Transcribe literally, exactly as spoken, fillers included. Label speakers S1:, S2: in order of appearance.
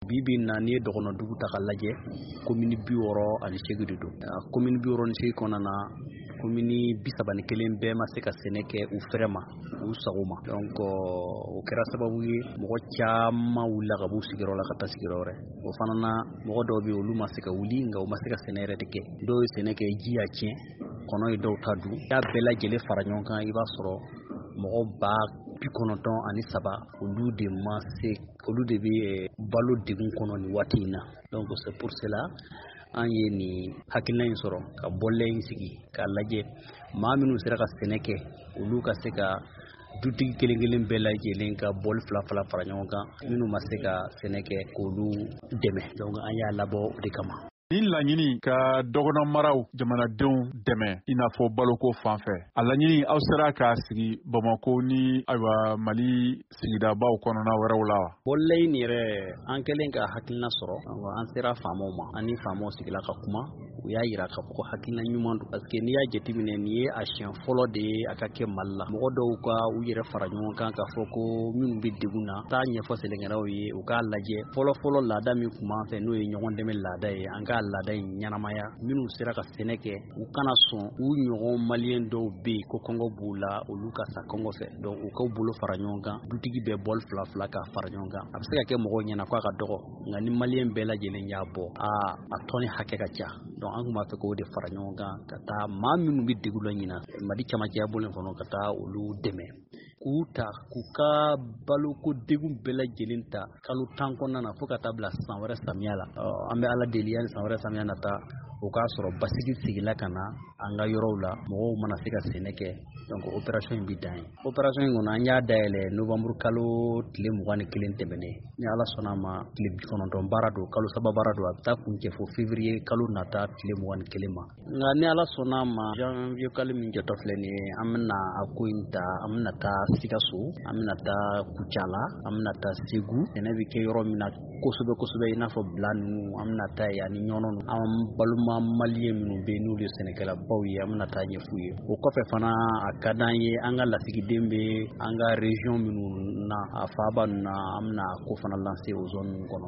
S1: bibi na ni ye dɔgɔnɔ dugu ta ka lajɛ commune bi wɔɔrɔ ani seegin de don commune bi wɔɔrɔ ni seegin kɔnɔna na commune bi saba ni kelen bɛɛ ma se ka sɛnɛ kɛ u fɛrɛ ma u sago ma donc o kɛra sababu ye mɔgɔ caman wulila ka b'u sigiyɔrɔ la ka taa sigiyɔrɔ wɛrɛ o fana na mɔgɔ dɔw bɛ olu ma se ka wuli nka u ma se ka sɛnɛ yɛrɛ de kɛ dɔw ye sɛnɛ kɛ ji y'a tiɲɛ kɔnɔ ye dɔw ta dun y'a bɛɛ lajɛlen fara ɲɔgɔn kan i b'a sɔrɔ mɔgɔ ba bi kɔnɔntɔn ani saba olu de ma se olu de bɛ balo degun kɔnɔ ni waati in na donc c'est pour cela an ye nin hakilina in sɔrɔ ka bɔlɛn in sigi k'a lajɛ maa minnu sera ka sɛnɛ kɛ olu ka se ka dutigi kelen kelen bɛɛ lajɛlen ka bɔli fila fila fara ɲɔgɔn kan minnu ma se ka sɛnɛ kɛ k'olu dɛmɛ donc an y'a labɔ o de kama.
S2: Ni laɲini ka dɔgɔnɔ maraw jamanadenw dɛmɛ i n'a fɔ baloko fan fɛ a laɲini aw sera k'a sigi Bamako ni ayiwa Mali sigidabaw kɔnɔna wɛrɛw la wa?
S1: Bɔlɛn yɛrɛ an kɛlen ka hakilina sɔrɔ an sera faamaw ma ani faamaw sigila ka kuma u y'a yira k'a fɔ ko hakilina ɲuman don parce que n'i y'a jateminɛ nin ye a siɲɛ fɔlɔ de ye a ka kɛ Mali la mɔgɔ dɔw ka u yɛrɛ fara ɲɔgɔn kan k'a fɔ ko minnu bɛ degun na taa ɲɛfɔ sɛnɛkɛlaw ye u k'a lajɛ fɔlɔ fɔlɔ laada min tun b'an fɛ n'o ye ɲɔgɔn dɛmɛ laada ye an ka laada in ɲanamaya minnu sera ka sɛnɛ kɛ u kana sɔn u ɲɔgɔn maliyɛn dɔw bɛ yen ko kɔngɔ b'u la olu ka sa kɔngɔ fɛ donc u k'u bolo fara ɲɔgɔn kan dutigi bɛɛ bɔli fila fila ka fara ɲɔgɔn kan a bɛ se ka kɛ mɔgɔw ɲɛna k'a ka dɔgɔ nka ni maliyɛn bɛɛ lajɛlen y'a bɔ aa a tɔni hakɛ ka ca donc an tun b'a fɛ k'o de fara ɲɔgɔn kan ka taa maa minnu bɛ degun la ɲina Mali camancɛya bolo kɔnɔ ka taa olu dɛmɛ k'u ta k'u ka baloko degun bɛɛ lajɛlen ta kalo tan kɔnɔna na fo ka taa bila san wɛrɛ samiya la an bɛ ala deli yani san wɛrɛ samiya nata o k'a sɔrɔ basigi sigila ka na an ka yɔrɔw la mɔgɔw mana se ka sɛnɛ kɛ donc opération in bɛ dan ye opération in kɔnɔ an y'a dayɛlɛ novembre kalo tile mugan ni kelen tɛmɛnen ni ala sɔnna a ma tile bi kɔnɔntɔn baara don kalo saba baara don a bɛ taa kuncɛ fo février kalo nata tile mugan ni kelen ma nka ni ala sɔnna a ma janvier kalo min jɔtɔ filɛ nin ye an bɛna a ko in ta an bɛna taa Sikaso an bɛna taa Kucala an bɛna taa Segu sɛnɛ bɛ kɛ yɔrɔ min na kosɛbɛ kosɛbɛ i n'a fɔ bila ninnu an bɛna taa yen ani ɲɔnɔ an balima maliyɛn minnu bɛ yen n'olu ye sɛnɛkɛlabaw ye an bɛna taa ɲɛf'u ye o kɔfɛ fana a ka d'an ye an ka lasigiden bɛ an ka région minnu na a faaba ninnu na an bɛna ko fana lancer o zone ninnu kɔnɔ